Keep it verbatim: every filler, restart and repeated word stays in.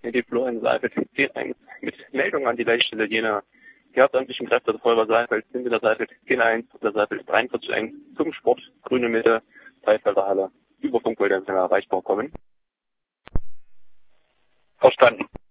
die Florian Seifert zehn eins mit Meldung an die Leitstelle jener die hauptamtlichen Kräfte der Feuerwehr Seifert sind in der Seifert zehn eins und der Seifert dreiundvierzig eins zum Sport Grüne Mitte Seifelder Halle über Funkempfänger erreichbar kommen. Verstanden.